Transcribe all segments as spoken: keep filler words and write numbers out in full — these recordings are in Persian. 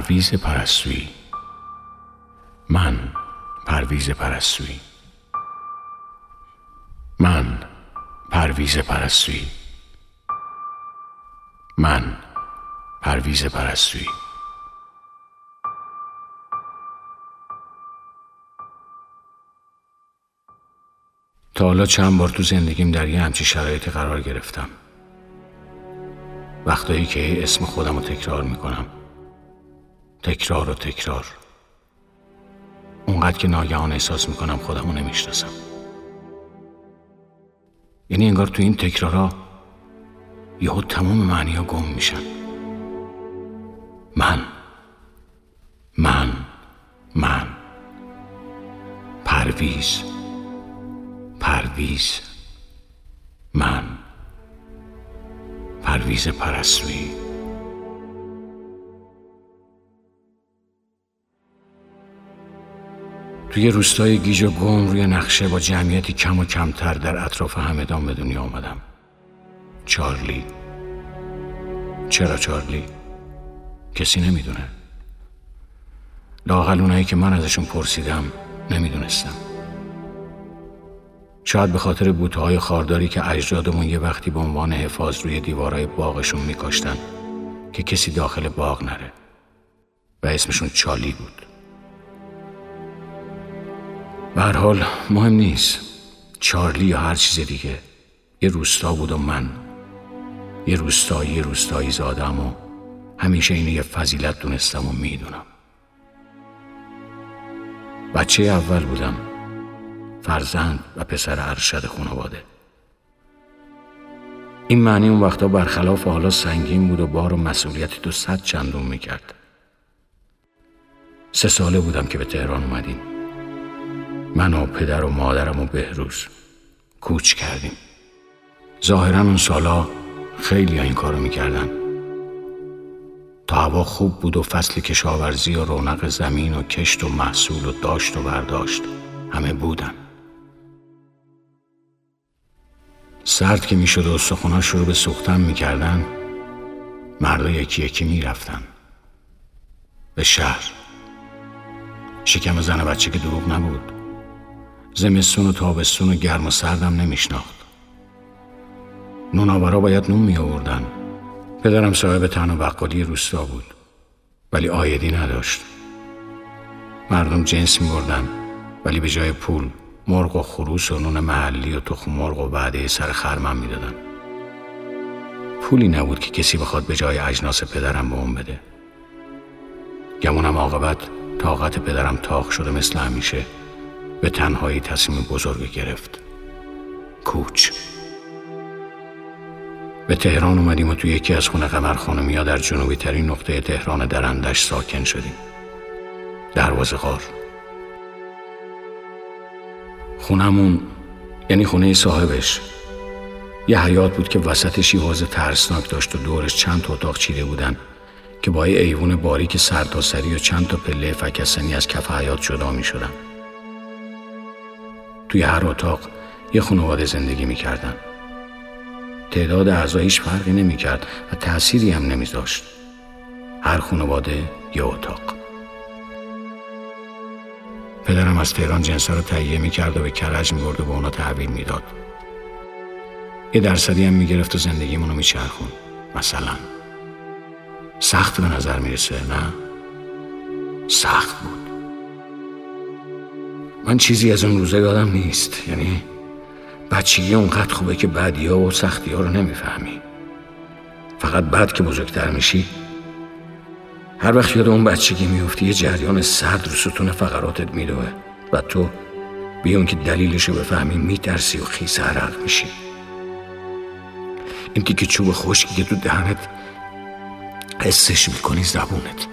پرویز پرستویی. من پرویز پرستویی. من پرویز پرستویی. من پرویز پرستویی. تا حالا چند بار تو زندگیم در یه همچین شرایطی قرار گرفتم. وقتایی که اسم خودم رو تکرار میکنم، تکرار و تکرار، اونقدر که ناگهان احساس میکنم خودم رو نمیشناسم. یعنی انگار تو این تکرارا یهو تمام معنی ها گم میشن. من من من پرویز پرویز من پرویز پرستویی. توی روستای گیج و گم روی نقشه با جمعیتی کم و کمتر در اطراف همدان به دنیا آمدم. چارلی. چرا چارلی؟ کسی نمیدونه. لااقل اونایی که من ازشون پرسیدم نمیدونستم. شاید به خاطر بوته‌های خارداری که اجدادمون یه وقتی به عنوان حفاظ روی دیوارهای باغشون میکاشتن که کسی داخل باغ نره و اسمشون چالی بود. به هر حال مهم نیست، چارلی یا هر چیز دیگه، یه روستا بود و من یه روستایی روستایی زادم و همیشه اینو یه فضیلت دونستم و میدونم. بچه اول بودم، فرزند و پسر ارشد خانواده. این معنی اون وقتا برخلاف حالا سنگین بود و بار و مسئولیتی تو صد چندون میکرد. سه ساله بودم که به تهران اومدیم. من و پدر و مادرم و بهروز کوچ کردیم. ظاهراً اون سالا خیلی ها این کارو میکردن. تا هوا خوب بود و فصل کشاورزی و رونق زمین و کشت و محصول و داشت و برداشت همه بودن. سرد که میشد و سخونا شروع به سوختن میکردن، مردا یکی یکی میرفتن به شهر. شکم زن و بچه که دروغ نبود. زمستون و تابستون و گرم و سردم نمیشناخت. نوناورا باید نون می آوردن. پدرم صاحب تن و بقالی روستا بود ولی عایدی نداشت. مردم جنس می بردن ولی به جای پول مرغ و خروس و نون محلی و تخم مرغ و وعده سر خرمن می دادن. پولی نبود که کسی بخواد به جای اجناس پدرم به اون بده. گمونم عاقبت طاقت پدرم تاق شده مثل همیشه به تنهایی تصمیم بزرگ گرفت. کوچ. به تهران اومدیم و توی یکی از خونه قمر خانمیا در جنوبی ترین نقطه تهران درندش ساکن شدیم. دروازه غار. خونمون یعنی خونه صاحبش یه حیاط بود که وسطش یه حوض ترسناک داشت و دورش چند تا اتاق چیده بودن که با یه ایوون باریک سرتاسری و چند تا پله فکستنی از کف حیاط جدا می شدن. توی هر اتاق یه خانواده زندگی می کردن. تعداد اعضا هیچ فرقی نمی کرد و تأثیری هم نمی داشت. هر خانواده یه اتاق. پدرم از تهران جنسا رو تهیه می کرد و به کرج می برد و به اونا تحویل می داد. یه درصدی هم می گرفت و زندگیمون رو می چرخون. مثلا سخت به نظر می رسه، نه؟ سخت بود. من چیزی از اون روزا یادم نیست. یعنی بچگی اونقدر خوبه که بعدی ها و سختی ها رو نمیفهمی. فقط بعد که بزرگتر میشی هر وقت یاد اون بچگی میفتی یه جریان سرد رو ستون فقراتت میدوه و تو بیون که دلیلشو بفهمی میترسی و خیس عرق میشی. این تیکه چوب خشکی که تو دهنت حسش میکنی زبونت.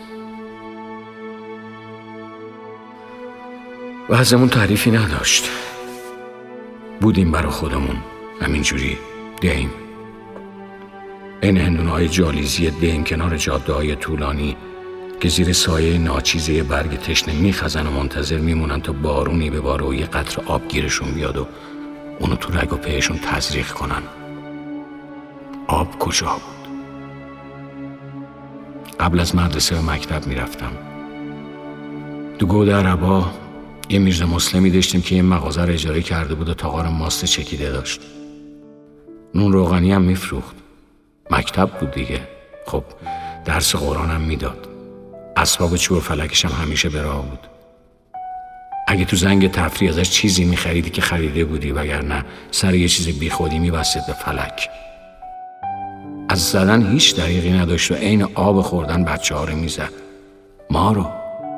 و ازمون تعریفی نداشت. بودیم برا خودمون همینجوری دیم. این هندونه های جالیزی دیم کنار جاده های طولانی که زیر سایه ناچیزه برگ تشنه میخزن و منتظر میمونن تا بارونی به باره و یه قطره آب گیرشون بیاد و اونو تو رگ و پیشون تزریق کنن. آب کجا بود؟ قبل از مدرسه به مکتب میرفتم. تو گود عربا یه میرزا مسلمی داشتیم که یه مغازه رو اجاره کرده بود و تاقار ماست چکیده داشت. نون روغنی هم میفروخت. مکتب بود دیگه. خب درس قرآن هم میداد. اسباب چوب و فلکش هم همیشه به راه بود. اگه تو زنگ تفریح ازش چیزی میخریدی که خریده بودی، وگرنه سر یه چیز بی خودی میبستید به فلک. از زدن هیچ دریغی نداشت و عین آب خوردن بچه ها رو میزد. ما رو.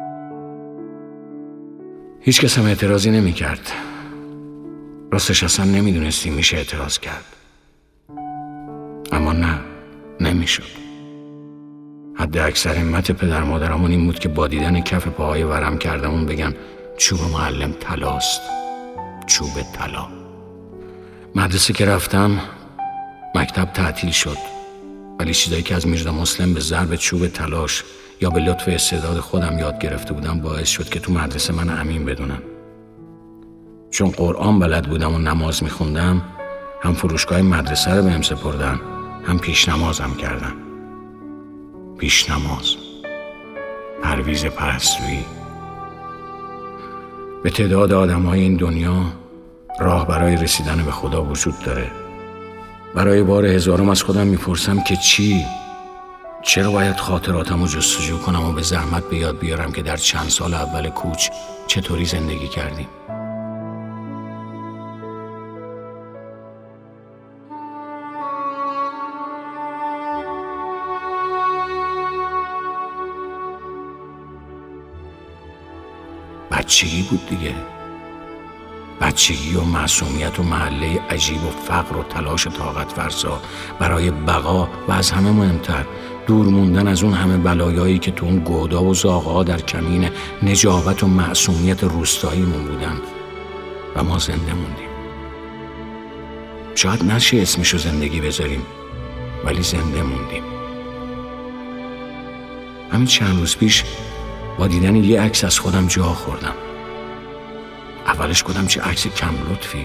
هیچ کس هم اعتراضی نمی کرد. راستش اصلا نمیدونستی میشه اعتراض کرد. اما نه، نمیشد. حد اکثر همت پدر مادرمون این بود که با دیدن کف پاهای ورم کردمون بگن چوب معلم طلاست. چوب طلا. مدرسه که رفتم مکتب تعطیل شد، ولی چیزایی که از میرزا مسلم به ضرب چوب طلاش یا به لطف استعداد خودم یاد گرفته بودم باعث شد که تو مدرسه من امین بدونن. چون قرآن بلد بودم و نماز میخوندم، هم فروشگاه مدرسه رو بهم سپردن، هم پیش نمازم کردن. پیش نماز، پرویز پرستویی. به تعداد آدم‌های این دنیا راه برای رسیدن به خدا وجود داره. برای بار هزارم از خودم میپرسم که چی؟ چرا باید خاطراتم رو جستجو کنم و به زحمت به یاد بیارم که در چند سال اول کوچ چطوری زندگی کردیم؟ بچگی بود دیگه. بچگی و معصومیت و محله عجیب و فقر و تلاش طاقت فرسا برای بقا و از همه مهمتر دور موندن از اون همه بلایایی که تو اون گودا و زاغا در کمین نجابت و معصومیت روستاییمون بودن و ما زنده موندیم. شاید نشه اسمشو زندگی بذاریم، ولی زنده موندیم. همین چند روز پیش با دیدن یه عکس از خودم جا خوردم. اولش گفتم چه عکس کم لطفی،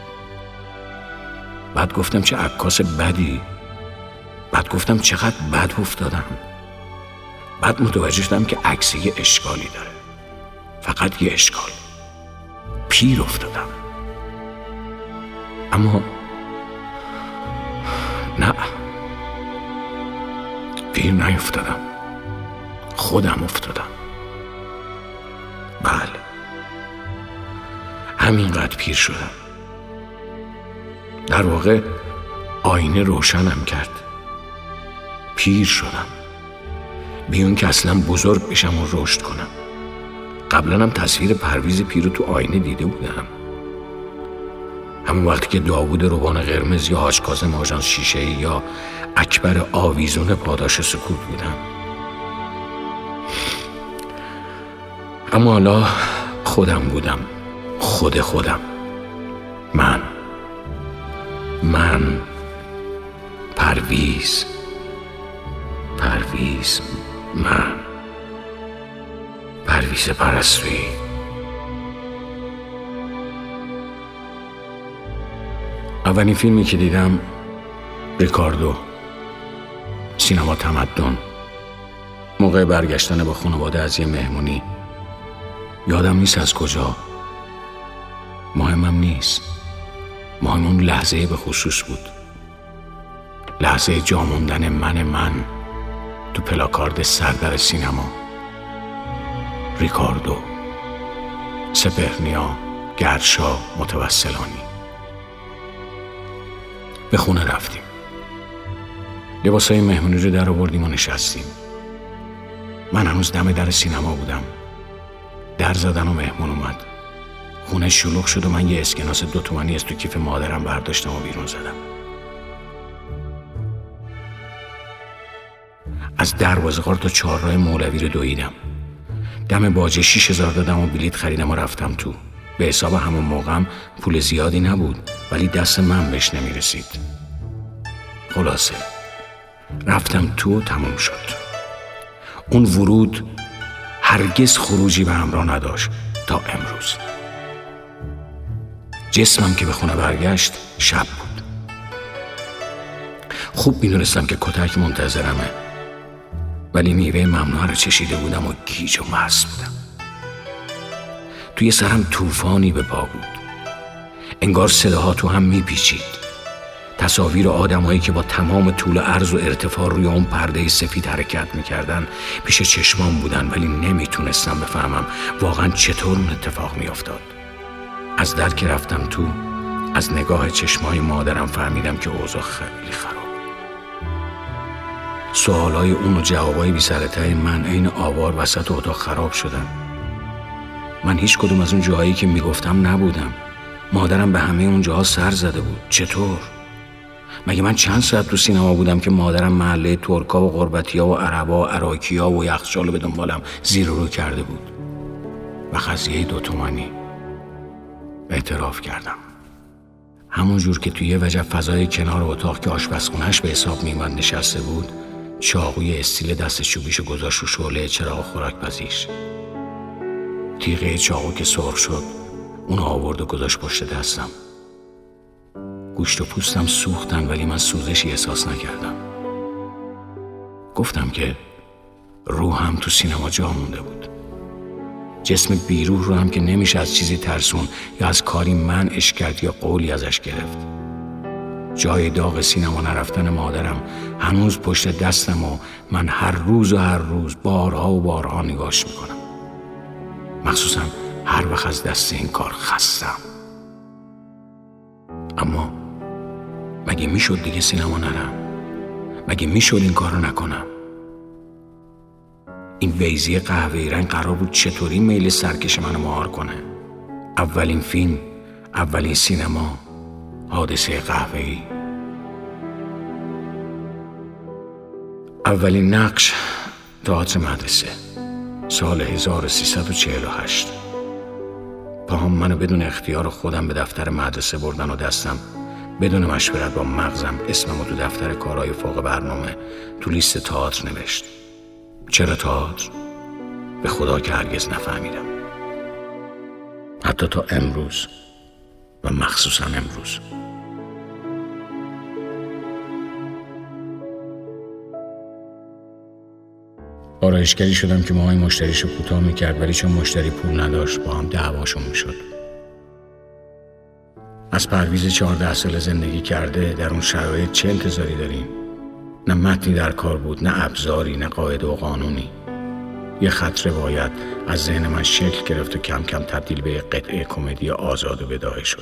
بعد گفتم چه عکاس بدی، بعد گفتم چقدر بد افتادم، بعد متوجه شدم که عکس یه اشکالی داره، فقط یه اشکال. پیر افتادم. اما نه، پیر نیفتادم، خودم افتادم. بله، همینقدر پیر شدم. در واقع آینه روشنم کرد. پیر شدم، بیون که اصلا بزرگ بشم و رشد کنم. قبلا هم تصویر پرویز پیر رو تو آینه دیده بودم، همون وقتی که داوود روبان قرمز یا حاج کاظم آژانس شیشه‌ای یا اکبر آویزون پاداش سکوت بودم. اما حالا خودم بودم، خود خودم. من من پرویز پرویز من پرویز پرستویی. اولین فیلمی که دیدم ریکاردو، سینما تمدن. موقع برگشتن با خانواده از یه مهمونی، یادم نیست از کجا، مهمم نیست، مهم اون لحظه به خصوص بود. لحظه جا موندن من من تو پلاکارد سردر سینما. ریکاردو، سپهرنیا، گرشا، متوسلانی. به خونه رفتیم، لباسای مهمونی رو در آوردیم و نشستیم. من هنوز دم در سینما بودم. در زدن و مهمون اومد. خونه شلوغ شد و من یه اسکناس دو تومانی از تو کیف مادرم برداشتم و بیرون زدم. از دروازه‌قار تا چهارراه مولوی رو دویدم. دم باجه شیش هزار دادم و بلیط خریدم و رفتم تو. به حساب همون موقعم پول زیادی نبود، ولی دست من بهش نمیرسید. خلاصه رفتم تو و تموم شد. اون ورود هرگز خروجی به همراه نداشت تا امروز. جسمم که به خونه برگشت شب بود. خوب میدونستم که کتک منتظرمه، ولی میوه ممنوعه رو چشیده بودم و گیج و مست بودم. توی سرم طوفانی به پا بود. انگار صداها تو هم میپیچید. تصاویر آدمایی که با تمام طول و عرض و ارتفاع روی اون پرده سفید حرکت میکردن پیش چشمام بودن، ولی نمیتونستم بفهمم واقعا چطور اون اتفاق میافتاد. از در که رفتم تو، از نگاه چشمای مادرم فهمیدم که اوضاع خیلی خراب. سوالای اون و جوابای بی سر ته من عین آوار وسط اتاق خراب شدن. من هیچ کدوم از اون جاهایی که میگفتم نبودم. مادرم به همه اون جاها سر زده بود. چطور؟ مگه من چند ساعت تو سینما بودم که مادرم محله ترکا و قربتیا و عربا و عراکیا و یخچال به دنبالم زیر و رو کرده بود. و قضیه دو تومانی. اعتراف کردم. همون جور که توی یه وجب فضای کنار اتاق که آشپزخونه‌اش به حساب میومد نشسته بود، چاقوی استیل دست چوبیشو گذاشت رو شعله چراغ خوراک‌پزیش. تیغه چاقو که سرخ شد، اون آورد و گذاشت پشت دستم. گوشت و پوستم سوختن ولی من سوزشی احساس نکردم. گفتم که روحم تو سینما جا مونده بود. جسم بیروح رو هم که نمیشه از چیزی ترسون یا از کاری منعش کرد یا قولی ازش گرفت. جای داغ سینما نرفتن مادرم هنوز پشت دستم و من هر روز و هر روز بارها و بارها نگاش میکنم. مخصوصا هر وقت از دست این کار خستم. اما مگه میشد دیگه سینما نرم؟ مگه میشد این کار رو نکنم؟ این بیضه قهوه‌ای رنگ قرار بود چطوری میل سرکش منو مهار کنه؟ اولین فیلم، اولین سینما، حادثه قهوه‌ای. اولین نقش تئاتر مدرسه، سال هزار و سیصد و چهل و هشت. پاهم منو بدون اختیار خودم به دفتر مدرسه بردن و دستم بدون مشورت با مغزم اسممو تو دفتر کارهای فوق برنامه تو لیست تئاتر نوشت. چرا تئاتر؟ به خدا که هرگز نفهمیدم. حتی تا امروز و مخصوصا امروز. آرایشگری شدم که موهای مشتریشو کوتاه میکرد، ولی چون مشتری پول نداشت با هم دعواشون میشد. از پرویز چهارده سال زندگی کرده در اون شرایط چه انتظاری داریم؟ نه متنی در کار بود، نه ابزاری، نه قاعده و قانونی. یه خط روایت از ذهن من شکل گرفت و کم کم تبدیل به قطعه کمدی آزاد و بداهه شد.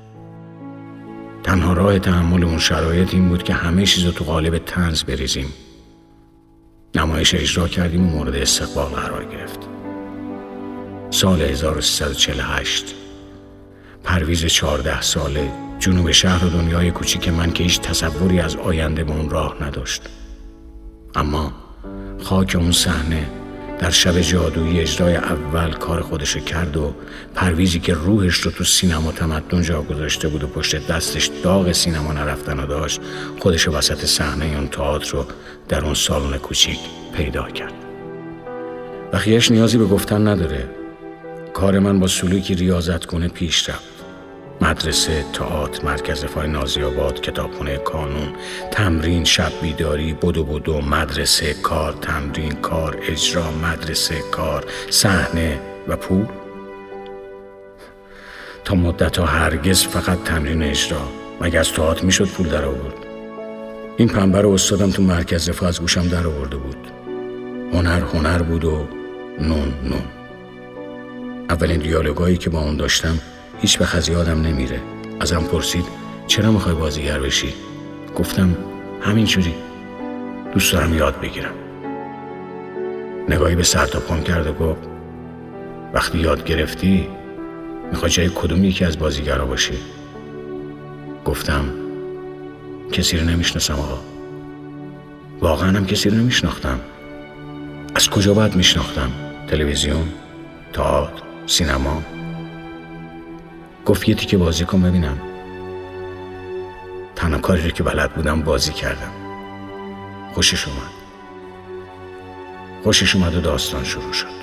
تنها راه تحمل اون شرایط این بود که همه چیزو تو قالب طنز بریزیم. نمایش اجرا کردیم و مورد استقبال قرار گرفت. سال هزار و سیصد و چهل و هشت. پرویز چهارده ساله، جنوب شهر و دنیای کوچیک من که هیچ تصوری از آینده به اون راه نداشت. اما خاک اون صحنه در شب جادویی اجرای اول کار خودشو کرد و پرویزی که روحش رو تو سینما تمدن جا گذاشته بود و پشت دستش داغ سینما نرفتن و داشت، خودشو وسط صحنه اون تئاتر رو در اون سالن کوچیک پیدا کرد. بقیه‌اش نیازی به گفتن نداره. کار من با سلوکی ریاضت کنه پیش رفت. مدرسه، تئاتر، مرکز رفاه نازی‌آباد، کتابخونه کانون، تمرین، شب بیداری، بدو بدو، مدرسه، کار، تمرین، کار، اجرا، مدرسه، کار، صحنه و پول. تا مدت‌ها هرگز فقط تمرین اجرا. مگه از تئاتر میشد پول در آورد؟ این پنبه رو استادم تو مرکز رفاه از گوشم در آورده بود. هنر هنر بود و نون نون. اولین دیالوگایی که با اون داشتم هیچ به از یادم نمیره. ازم پرسید چرا میخوای بازیگر بشی؟ گفتم همینجوری، دوست دارم یاد بگیرم. نگاهی به سر تا پام کرد و گفت وقتی یاد گرفتی میخوای جای کدوم یکی از بازیگرها باشی؟ گفتم کسی رو نمیشناسم آقا. واقعا هم کسی رو نمیشناختم. از کجا باید میشناختم؟ تلویزیون، تئاتر، سینما؟ گفت یه تیکه بازی کن ببینم. تنها کاری رو که بلد بودم بازی کردم. خوشش اومد. خوشش اومد و داستان شروع شد.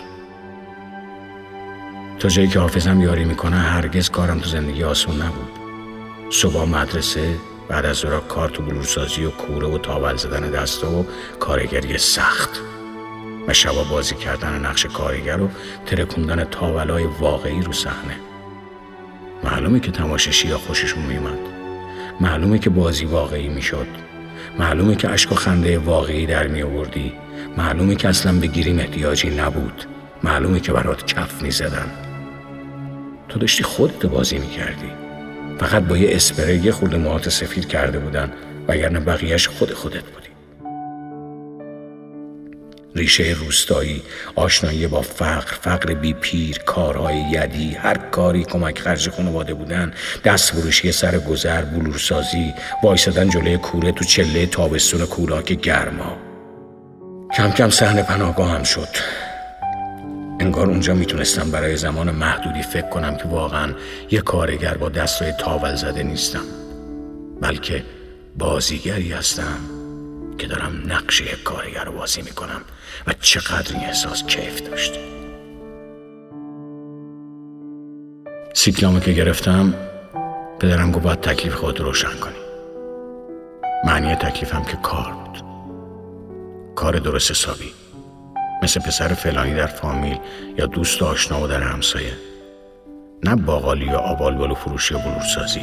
تا جایی که حافظم یاری میکنه هرگز کارم تو زندگی آسون نبود. صبح مدرسه، بعد از ظهر کار تو بلورسازی و کوره و تاول زدن دستا و کارگری سخت. و شبا بازی کردن نقش کارگر و ترکوندن تاولای واقعی رو صحنه. معلومه که تماشاشی‌ها خوششون میومد، معلومه که بازی واقعی میشد، معلومه که اشک و خنده واقعی در می آوردی، معلومه که اصلا به گریم احتیاجی نبود، معلومه که برات کف میزدن. تو داشتی خودت بازی میکردی، فقط با یه اسپری یه خورده موهات سفید کرده بودن، وگرنه بقیهش خود خودت بودی. ریشه روستایی، آشنایی با فقر، فقر بی پیر، کارهای یدی، هر کاری کمک خرج خانواده بودن، دست فروشی سر گذر، بلورسازی، وایسادن جلوی کوره تو چله تابستون کولاک گرما. کم کم صحنه پناهگاهم شد. انگار اونجا میتونستم برای زمان محدودی فکر کنم که واقعا یه کارگر با دستای تاول زده نیستم، بلکه بازیگری هستم که دارم نقش یک کارگر رو بازی میکنم و چقدر این احساس کیف داشت. سیکلامو که گرفتم، پدرم گفت باید تکلیف خود روشن کنی. معنی تکلیفم که کار بود، کار درست حسابی، مثل پسر فلانی در فامیل یا دوست و آشنا و در همسایه، نه باقالی یا آبالبالو فروشی و بلورسازی.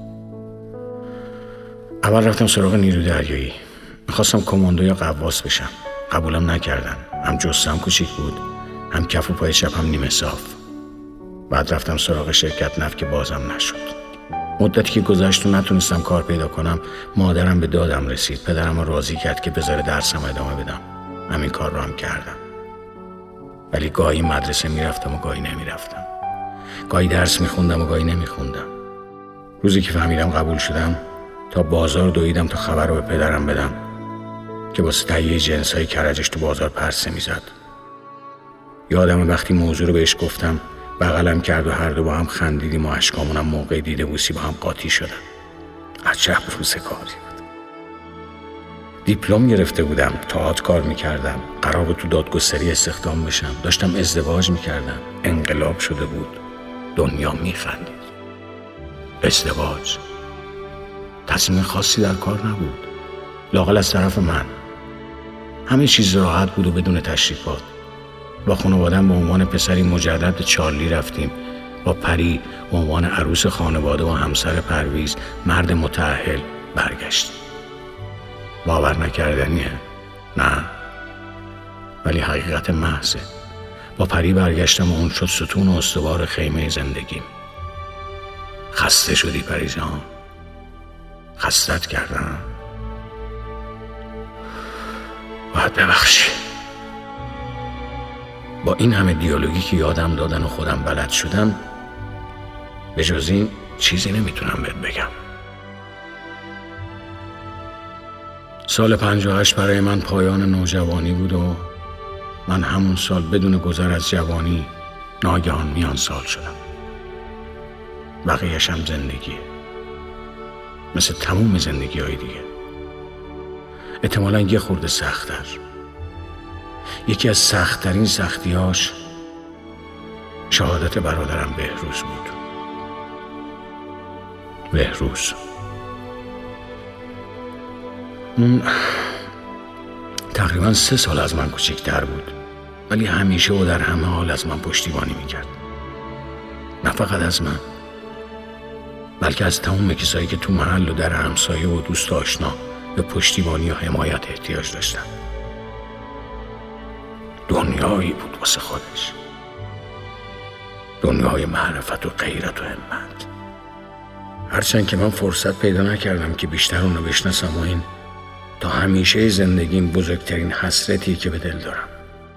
اول رفتم سراغ نیرو دریایی، میخواستم کماندو یا قواس بشم. قبولم نکردن، هم جثه‌ام کوچیک بود، هم کف و پای چپم نیمه صاف. بعد رفتم سراغ شرکت نفت که بازم نشد. مدتی که گذشت و نتونستم کار پیدا کنم، مادرم به دادم رسید. پدرم رو راضی کرد که بذاره درسم ادامه بدم. همین کار رو هم کردم. ولی گاهی مدرسه میرفتم و گاهی نمیرفتم. گاهی درس میخوندم و گاهی نمیخوندم. روزی که فهمیدم قبول شدم، تا بازار دویدم تا خبر رو به پدرم بدم که واسه تهیه جنسای کرجش تو بازار پرسه میزد. یادم وقتی موضوع رو بهش گفتم، بغلم کرد و هر دو با هم خندیدیم و اشکامونم موقع دیده بوسی با هم قاطی شدن. عجب روزگاری بود. دیپلم گرفته بودم، تئاتر کار میکردم، قرار بود تو دادگستری استخدام بشم، داشتم ازدواج میکردم. انقلاب شده بود، دنیا میخندید. ازدواج تصمیم خاصی در کار نبود، لااقل از طرف من. همه چیز راحت بود و بدون تشریفات. با خانواده‌ام به عنوان پسری مجدد به چارلی رفتیم. با پری به عنوان عروس خانواده و همسر پرویز، مرد متأهل، برگشتیم. باور نکردنیه؟ نه، ولی حقیقت محضه. با پری برگشتم و اون شد ستون و استوار خیمه زندگیم. خسته شدی پری جان؟ خستت کردم؟ باید ببخشی. با این همه دیالوگی که یادم دادن و خودم بلد شدم، به جز این چیزی نمیتونم بهت بگم. سال پنجاه و هشت برای من پایان نوجوانی بود و من همون سال بدون گذر از جوانی ناگهان میان سال شدم. بقیه‌اش هم زندگیه، مثل تموم زندگی های دیگه. احتمالاً یه خورده سخت‌تر. یکی از سخت‌ترین سختی‌هاش شهادت برادرم بهروز بود. بهروز اون تقریباً سه سال از من کوچکتر بود، ولی همیشه و در همه حال از من پشتیبانی میکرد. نه فقط از من، بلکه از تمام کسایی که تو محل و در همسایه و دوست آشنا به پشتیبانی و حمایت احتیاج داشتن. دنیایی بود واسه خودش، دنیای معرفت و غیرت و همت. هرچند که من فرصت پیدا نکردم که بیشتر اونو بشناسم و این تا همیشه زندگیم بزرگترین حسرتی که به دل دارم.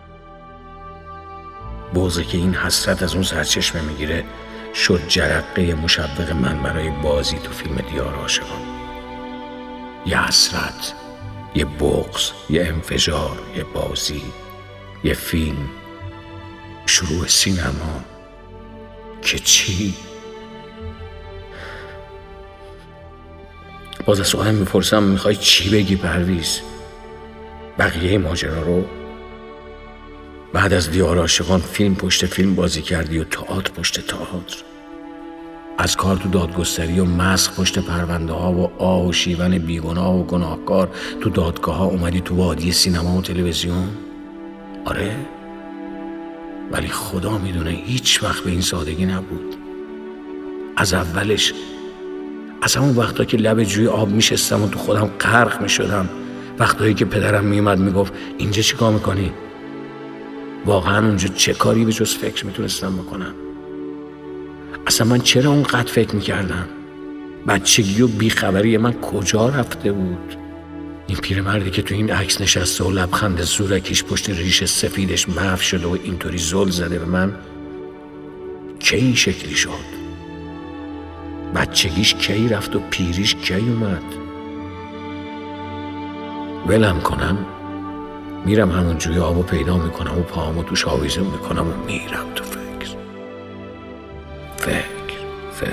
بغضی که این حسرت از اون سرچشمه میگیره شد جرقه مشوق من برای بازی تو فیلم دیار عاشقان. یه حسرت، یه بغض، یه انفجار، یه بازی، یه فیلم، شروع سینما. که چی؟ باز از سوالم میپرسم میخوای چی بگی پرویز؟ بقیه ماجرا رو؟ بعد از دیار عاشقان فیلم پشت فیلم بازی کردی و تئاتر پشت تئاتر، از کار تو دادگستری و مسخ پشت پرونده ها و آه و شیون بیگناه و گناهکار تو دادگاه ها اومدی تو وادی سینما و تلویزیون. آره، ولی خدا میدونه هیچ وقت به این سادگی نبود. از اولش، از همون وقتا که لب جوی آب میشستم و تو خودم غرق میشدم، وقتایی که پدرم میومد میگفت اینجا چی کار میکنی؟ واقعا اونجا چه کاری به جز فکر میتونستم بکنم؟ اصلا من چرا اونقدر فکر میکردم؟ بچگی و بیخبری من کجا رفته بود؟ این پیرمردی که تو این عکس نشسته و لبخند زورکیش پشت ریش سفیدش محو شده و اینطوری زل زده به من، کی این شکلی شد؟ بچگیش کی رفت و پیریش کی اومد؟ ولم کنم، میرم همون جوی آبو پیدا میکنم و پاهامو توش آویزون میکنم و میرم تو فکر فکر فکر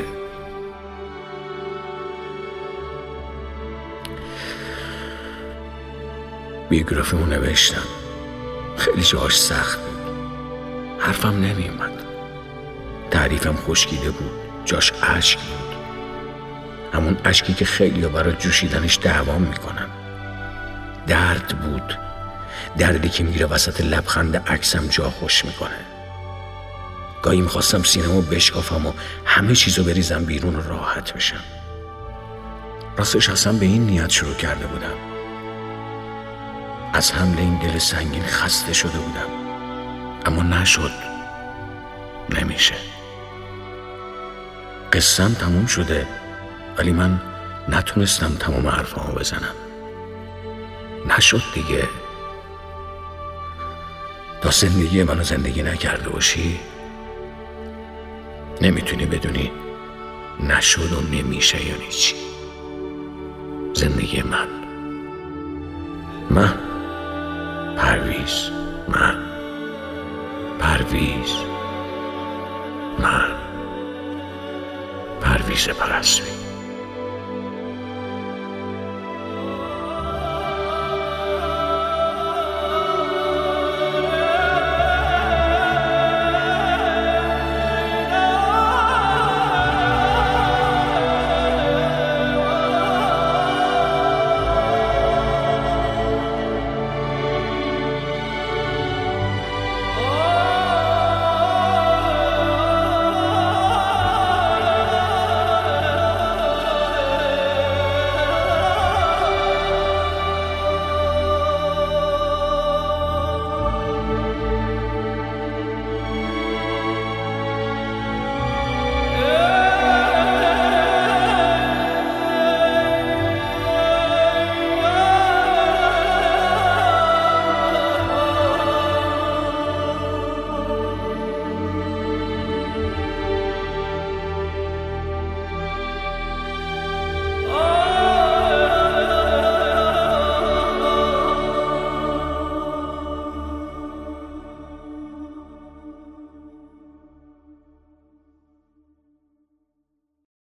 بیوگرافیمو نوشتم. خیلی جاش سخت بود، حرفم نمیومد، تعریفم خشکیده بود، جاش اشک بود، همون اشکی که خیلی ها برای جوشیدنش دعوام میکنن. درد بود، دردی که میره وسط لبخند عکسم جا خوش میکنه. گاهی میخواستم سینه‌مو بشکافم و همه چیزو بریزم بیرون و راحت بشم. راستش اصلا به این نیت شروع کرده بودم. از حمل این دل سنگین خسته شده بودم، اما نشد، نمیشه. قصه‌ام تموم شده، ولی من نتونستم تمام حرفامو بزنم. نشد دیگه. تا زندگی منو زندگی نکرده باشی، نمیتونی بدونی نشد و نمیشه یعنی چی. زندگی من من پرویز من پرویز من پرویز پرستویی.